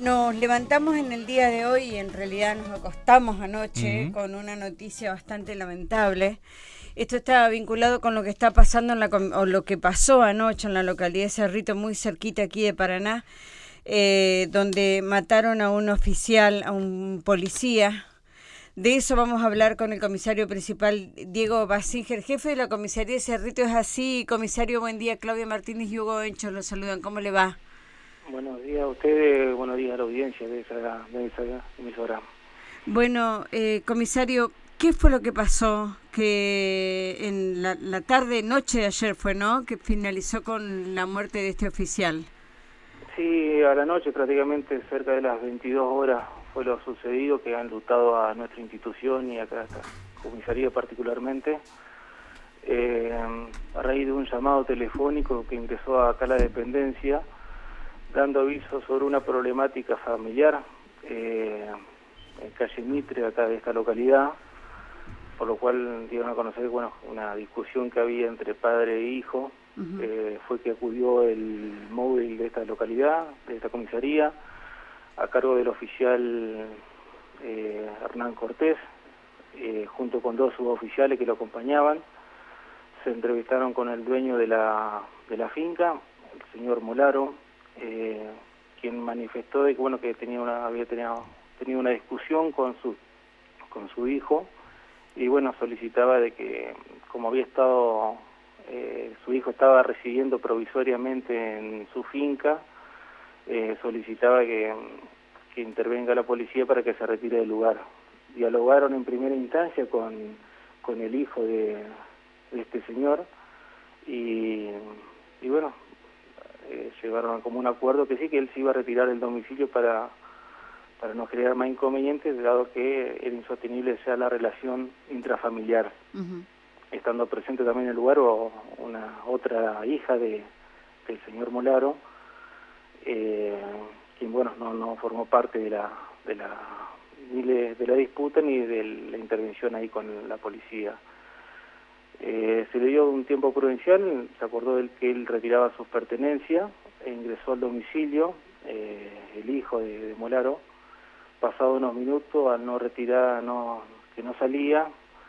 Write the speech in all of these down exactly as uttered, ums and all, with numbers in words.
Nos levantamos en el día de hoy y en realidad nos acostamos anoche Uh-huh. con una noticia bastante lamentable. Esto está vinculado con lo que está pasando en la o lo que pasó anoche en la localidad de Cerrito, muy cerquita aquí de Paraná, eh, donde mataron a un oficial, a un policía. De eso vamos a hablar con el comisario principal, Diego Basinger, jefe de la comisaría de Cerrito. Es así, comisario, buen día. Claudia Martínez y Hugo Encho los saludan. ¿Cómo le va? Buenos días a ustedes, buenos días a la audiencia de esa, de esa emisora. Bueno, eh, comisario, ¿qué fue lo que pasó? Que en la, la tarde, noche de ayer fue, ¿no? Que finalizó con la muerte de este oficial. Sí, a la noche, prácticamente cerca de las veintidós horas, fue lo sucedido, que han enlutado a nuestra institución y acá a esta comisaría particularmente. Eh, a raíz de un llamado telefónico que ingresó acá a la dependencia, dando aviso sobre una problemática familiar eh, en calle Mitre, acá de esta localidad, por lo cual dieron a conocer, bueno, una discusión que había entre padre e hijo. Uh-huh. eh, fue que acudió el móvil de esta localidad, de esta comisaría, a cargo del oficial eh, Hernán Cortés, eh, junto con dos suboficiales que lo acompañaban. Se entrevistaron con el dueño de la, de la finca, el señor Molaro, eh, quien manifestó de que, bueno, que tenía una, había tenido, tenido una discusión con su, con su hijo, y bueno, solicitaba de que, como había estado, eh, su hijo estaba residiendo provisoriamente en su finca, eh, solicitaba que, que intervenga la policía para que se retire del lugar. Dialogaron en primera instancia con, con el hijo de, de este señor, y, y bueno, eh, llegaron a como un acuerdo que sí, que él se iba a retirar del domicilio para... para no generar más inconvenientes, dado que era insostenible sea la relación intrafamiliar. Uh-huh. Estando presente también en el lugar o una otra hija de del señor Molaro, eh, quien bueno no no formó parte de la de la ni de, de la disputa ni de la intervención ahí con la policía. Eh, se le dio un tiempo prudencial, se acordó del que él retiraba sus pertenencias, e ingresó al domicilio, eh, el hijo de, de Molaro. Pasado unos minutos, al no retirar, no, que no salía,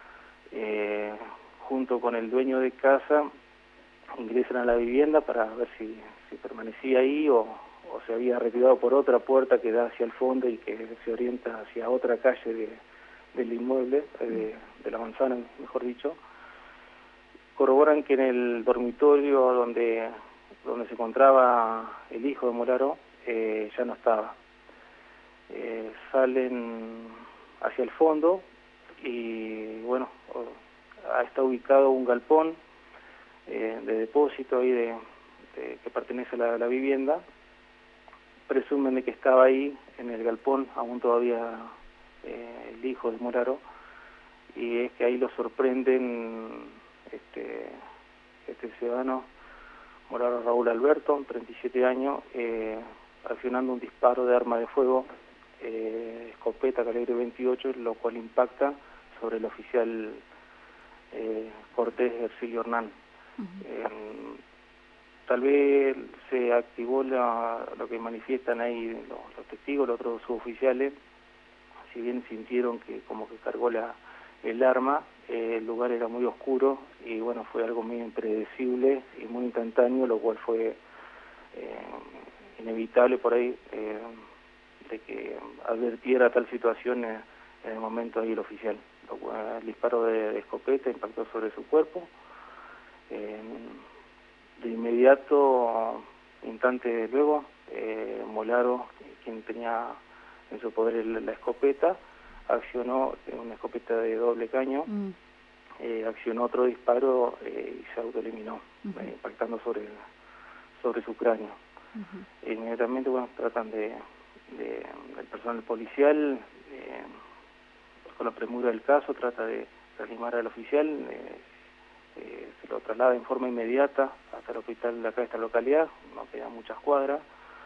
eh, junto con el dueño de casa, ingresan a la vivienda para ver si, si permanecía ahí o, o se había retirado por otra puerta que da hacia el fondo y que se orienta hacia otra calle de, del inmueble, de, de la manzana, mejor dicho. Corroboran que en el dormitorio donde, donde se encontraba el hijo de Molaro, eh, ya no estaba. Eh, salen hacia el fondo y bueno, está ubicado un galpón eh, de depósito ahí de, de que pertenece a la, a la vivienda. Presumen de que estaba ahí en el galpón aún todavía eh, el hijo de Molaro, y es que ahí lo sorprenden este, este ciudadano Molaro Raúl Alberto, treinta y siete años, eh, accionando un disparo de arma de fuego, eh, escopeta calibre veintiocho, lo cual impacta sobre el oficial eh, Cortés Ercilio Hernán. Uh-huh. eh, tal vez se activó la, lo que manifiestan ahí los, los testigos, los otros suboficiales, si bien sintieron que como que cargó la, el arma, eh, el lugar era muy oscuro y bueno, fue algo muy impredecible y muy instantáneo, lo cual fue eh, inevitable por ahí eh, de que advirtiera tal situación en, en el momento ahí el oficial. El disparo de, de escopeta impactó sobre su cuerpo. Eh, de inmediato, instante luego, eh, Molaro, quien tenía en su poder el, la escopeta, accionó una escopeta de doble caño, mm. eh, accionó otro disparo eh, y se autoeliminó, uh-huh. eh, impactando sobre, sobre su cráneo. Uh-huh. E inmediatamente, bueno, tratan de, de el personal policial, eh, con la premura del caso, trata de reanimar al oficial, eh, eh, se lo traslada en forma inmediata hasta el hospital de acá de esta localidad, no quedan muchas cuadras,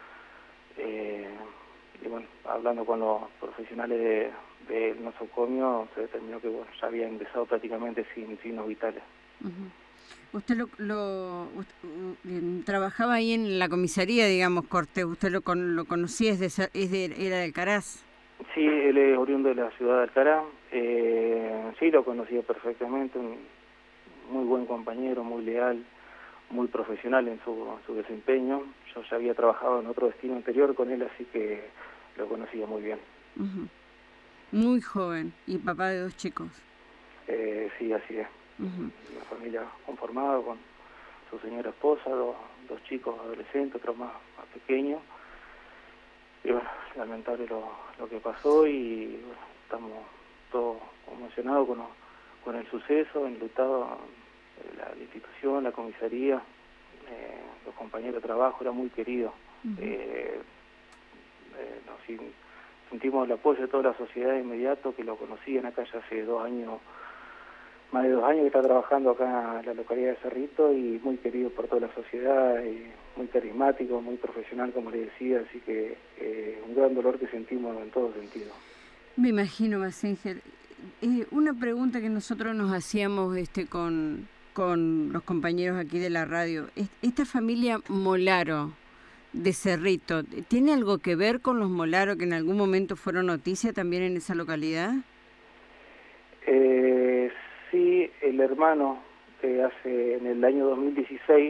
eh, y bueno, hablando con los profesionales de, de nosocomio, se determinó que bueno, ya había ingresado prácticamente sin signos vitales. Uh-huh. Usted lo, lo usted, uh, trabajaba ahí en la comisaría, digamos, Cortés. ¿Usted lo, con, lo conocía? ¿Es de, es de, ¿Era de Alcaraz? Sí, él es oriundo de la ciudad de Alcaraz. Eh, sí, lo conocía perfectamente. Un muy buen compañero, muy leal, muy profesional en su, en su desempeño. Yo ya había trabajado en otro destino anterior con él, así que lo conocía muy bien. Uh-huh. Muy joven y papá de dos chicos. Eh, sí, así es. Uh-huh. Una familia conformada con su señora esposa, dos, dos chicos adolescentes, otro más, más pequeño. Y bueno, lamentable lo, lo que pasó y bueno, estamos todos conmocionados con, con el suceso, enlutados, la, la institución, la comisaría, eh, los compañeros de trabajo, era muy querido. Uh-huh. eh, eh, nos, sentimos el apoyo de toda la sociedad de inmediato, que lo conocían acá ya hace dos años, más de dos años que está trabajando acá en la localidad de Cerrito y muy querido por toda la sociedad, y muy carismático, muy profesional, como le decía, así que eh, un gran dolor que sentimos en todo sentido. Me imagino, Basinger. Eh, una pregunta que nosotros nos hacíamos este con, con los compañeros aquí de la radio. Esta familia Molaro de Cerrito, ¿tiene algo que ver con los Molaro que en algún momento fueron noticia también en esa localidad? Eh, sí, el hermano que hace en el año dos mil dieciséis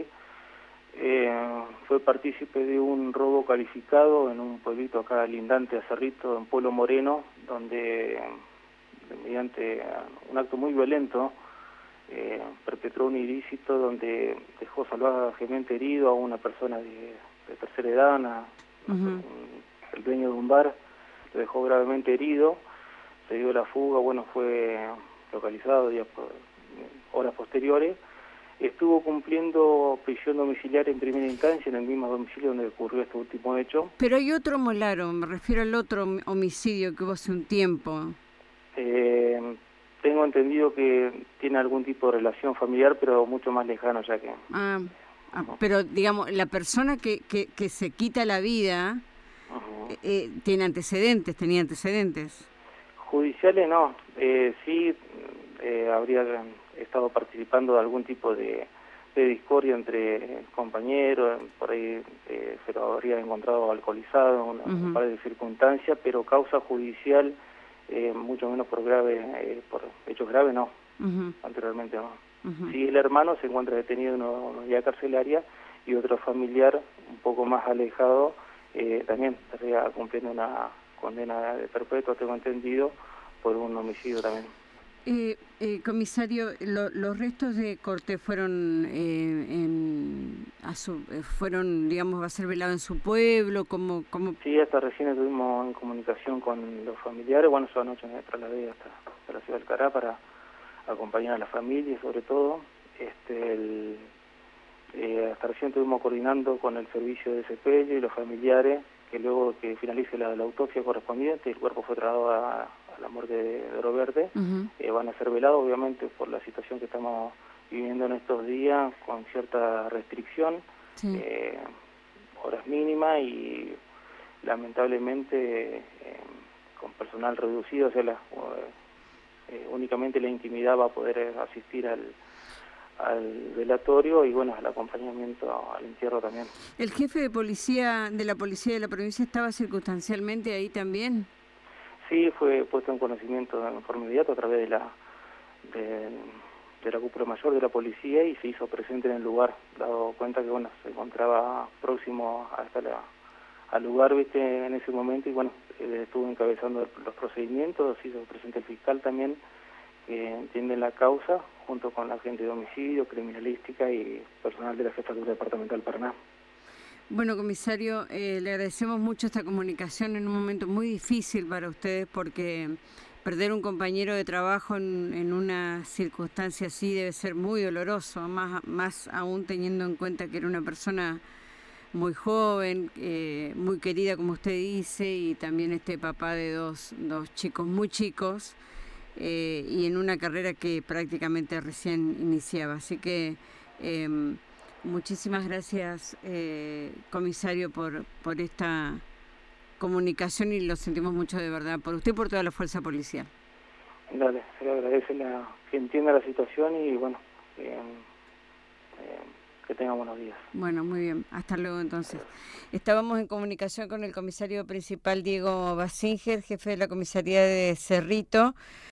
eh, fue partícipe de un robo calificado en un pueblito acá lindante a Cerrito, en Pueblo Moreno, donde mediante un acto muy violento eh, perpetró un ilícito donde dejó salvajemente herido a una persona de, de tercera edad, una, uh-huh. un, el dueño de un bar, lo dejó gravemente herido, se dio la fuga, bueno, fue localizado días por, horas posteriores, estuvo cumpliendo prisión domiciliaria en primera instancia en el mismo domicilio donde ocurrió este último hecho. Pero hay otro Molaro, me refiero al otro homicidio que hubo hace un tiempo. Eh, tengo entendido que tiene algún tipo de relación familiar, pero mucho más lejano ya que... Ah, ah uh-huh. Pero digamos, la persona que, que, que se quita la vida uh-huh. eh, tiene antecedentes, tenía antecedentes. Judiciales no, eh, sí eh, habría estado participando de algún tipo de, de discordia entre compañeros, por ahí eh, se lo habría encontrado alcoholizado en una, uh-huh. un par de circunstancias, pero causa judicial... Eh, mucho menos por grave, eh, por hechos graves no, uh-huh. anteriormente no. Uh-huh. Sí, el hermano se encuentra detenido en una unidad carcelaria y otro familiar un poco más alejado eh, también estaría cumpliendo una condena de perpetua, tengo entendido, por un homicidio también. Eh, eh, comisario, lo, los restos de Cortés fueron, eh, en, a su, eh, fueron, digamos, va a ser velado en su pueblo, ¿cómo, cómo? Sí, hasta recién estuvimos en comunicación con los familiares, bueno, esa noche me trasladé hasta, hasta la ciudad de Alcaraz para acompañar a la familia, sobre todo, este, el, eh, hasta recién estuvimos coordinando con el servicio de sepelio y los familiares, que luego que finalice la, la autopsia correspondiente, el cuerpo fue trasladado a, a la morgue de, de Oro Verde, uh-huh. eh, van a ser velados, obviamente, por la situación que estamos viviendo en estos días, con cierta restricción, sí. eh, horas mínimas y lamentablemente eh, con personal reducido, o sea, la, eh, únicamente la intimidad va a poder asistir al al velatorio y bueno, al acompañamiento al entierro también. ¿El jefe de policía de la policía de la provincia estaba circunstancialmente ahí también? Sí, fue puesto en conocimiento de forma inmediata a través de la de, de la cúpula mayor de la policía y se hizo presente en el lugar, dado cuenta que bueno, se encontraba próximo hasta la al lugar, viste, en ese momento y bueno, eh, estuvo encabezando los procedimientos, se hizo presente el fiscal también, que entiende la causa, junto con la agente de homicidio, criminalística y personal de la Jefatura Departamental Paraná. Bueno, comisario, eh, le agradecemos mucho esta comunicación en un momento muy difícil para ustedes, porque perder un compañero de trabajo en, en una circunstancia así debe ser muy doloroso, más, más aún teniendo en cuenta que era una persona muy joven, eh, muy querida, como usted dice, y también este papá de dos, dos chicos muy chicos, Eh, y en una carrera que prácticamente recién iniciaba. Así que eh, muchísimas gracias, eh, comisario, por, por esta comunicación y lo sentimos mucho de verdad, por usted y por toda la fuerza policial. Dale, se le agradece la, que entienda la situación y bueno, eh, Eh, que tengan buenos días. Bueno, muy bien. Hasta luego entonces. Estábamos en comunicación con el comisario principal Diego Basinger, jefe de la comisaría de Cerrito.